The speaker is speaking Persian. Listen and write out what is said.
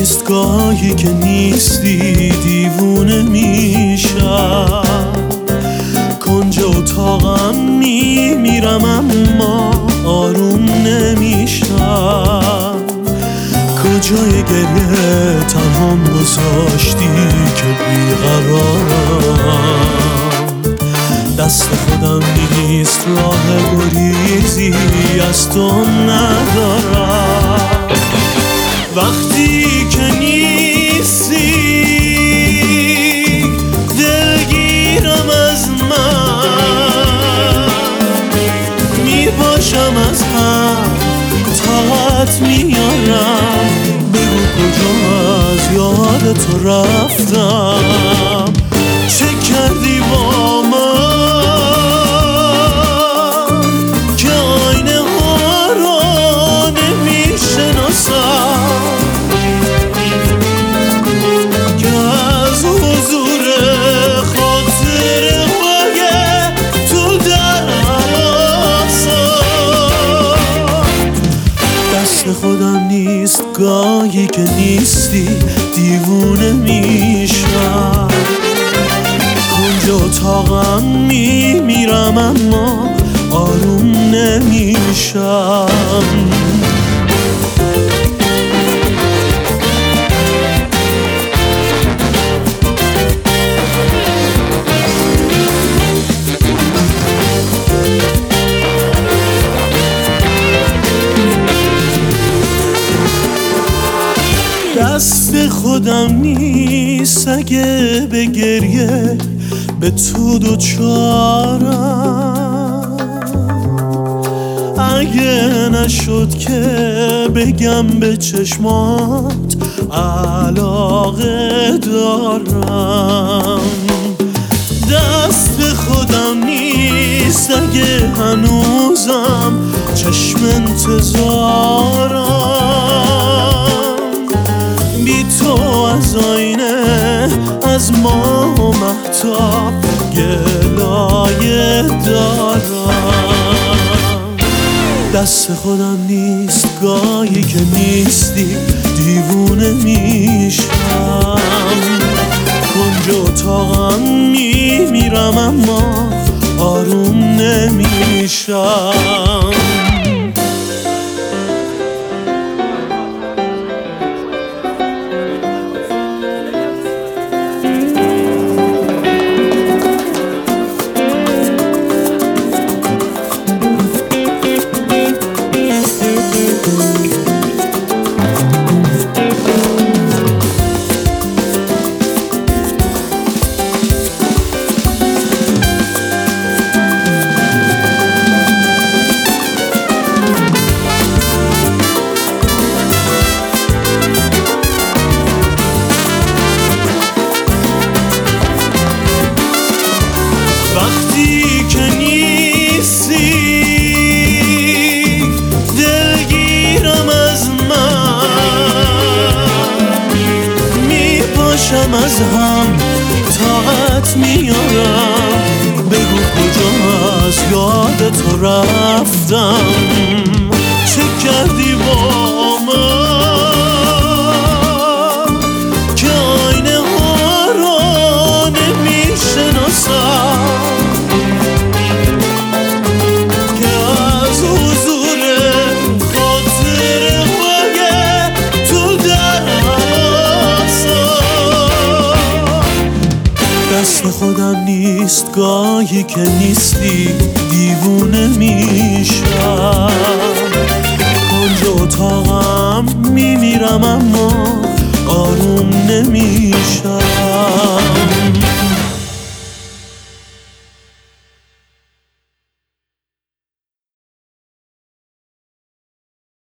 نیست، گاهی که نیستی دیوونه میشم. کنج اتاقم میمیرم اما آروم نمیشم. کجای گریه تنهام گذاشتی که بیقرارم. دست خودم نیست، راه گریزی از تو ندارم. وقتی که نیستی دلگیرم از من، میپاشم از هم طاقت میارم. بگو کجا از یاد تو رفتم. چه کردی با من که آینه ها رو نمیشناسم، که از حضور خاطره های تو دراسم. دست خودم نیست، گاهی که نیستی دیوونه میشم. کنج اتاقم میمیرم اما آروم نمیشم. دست خودم نیست اگه به گریه به تو دوچارم. اگه نشد که بگم به چشمات علاقه دارم. دست خودم نیست اگه هنوزم چشم انتظارم. بی تو از آینه از ما و مهتاب گلایه دارم. دست خودم نیست، گاهی که نیستی دیوونه میشم. کنج اتاقم میمیرم اما آروم نمیشم. وقتی که نیستی دلگیرم از من، میپاشم از هم طاقت میارم. بگو کجا از یاد تو رفتم. چه کردی با من که آینه ها رو نمیشناسم، که از حضور خاطره های تو دراسم. دست خودم نیست، گاهی که نیستی دیوونه میشم. کنج اتاقم میمیرم اما آروم نمیشم.